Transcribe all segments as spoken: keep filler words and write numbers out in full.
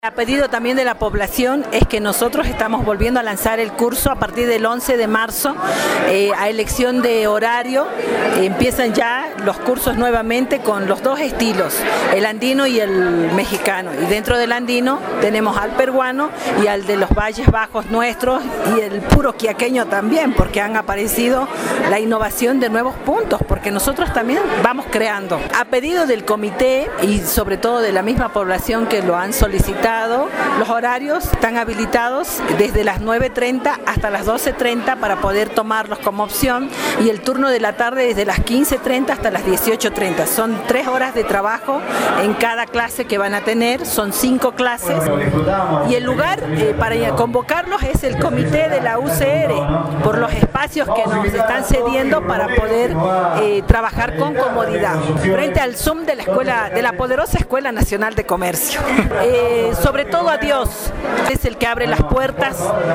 A pedido también de la población es que nosotros estamos volviendo a lanzar el curso a partir del once de marzo, eh, a elección de horario. Eh, empiezan ya los cursos nuevamente con los dos estilos, el andino y el mexicano. Y dentro del andino tenemos al peruano y al de los Valles Bajos nuestros y el puro quiaqueño también, porque han aparecido la innovación de nuevos puntos, porque nosotros también vamos creando. A pedido del comité y sobre todo de la misma población que lo han solicitado, los horarios están habilitados desde las nueve treinta hasta las doce treinta para poder tomarlos como opción, y el turno de la tarde desde las quince treinta hasta las dieciocho treinta. Son tres horas de trabajo en cada clase que van a tener, son cinco clases, y el lugar eh, para convocarlos es el comité de la U C R, por los espacios que nos están cediendo para poder eh, trabajar con comodidad frente al Zoom de la escuela, de la poderosa Escuela Nacional de Comercio. Eh, sobre todo a Dios, es el que abre las puertas.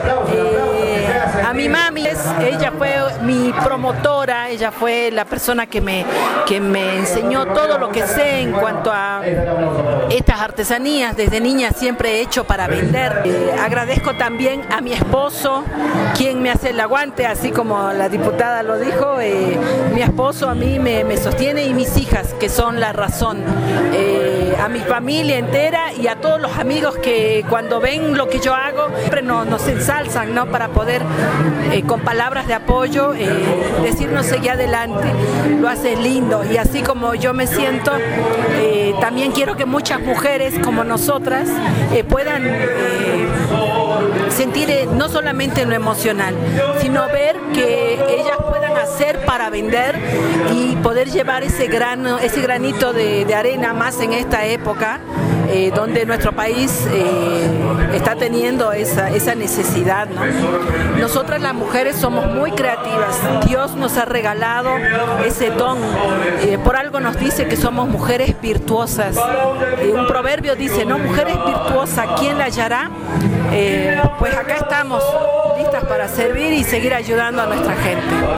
Eh, a mi mami, es, ella fue mi promotora, ella fue la persona que me, que me enseñó todo lo que sé en cuanto a estas artesanías. Desde niña siempre he hecho para vender. Eh, agradezco también a mi esposo, quien me hace el aguante, así como la diputada lo dijo. Eh, mi esposo a mí me, me sostiene, y mis hijas, que son la razón. Eh, a mi familia entera y a todos los amigos que cuando ven lo que yo hago siempre nos, nos ensalzan, ¿no? Para poder eh, con palabras de apoyo eh, decirnos seguir adelante. Lo hace lindo, y así como yo me siento, eh, también quiero que muchas mujeres como nosotras eh, puedan eh, sentir eh, no solamente lo emocional, sino ver que ellas puedan hacer para vender y poder llevar ese grano, ese granito de, de arena más en esta época eh, donde nuestro país eh, está teniendo esa, esa necesidad, ¿no? Nosotras las mujeres somos muy creativas. Dios nos ha regalado ese don. Eh, por algo nos dice que somos mujeres virtuosas. Eh, un proverbio dice, ¿no? Mujeres virtuosas, ¿quién la hallará? Eh, pues acá estamos listas para servir y seguir ayudando a nuestra gente.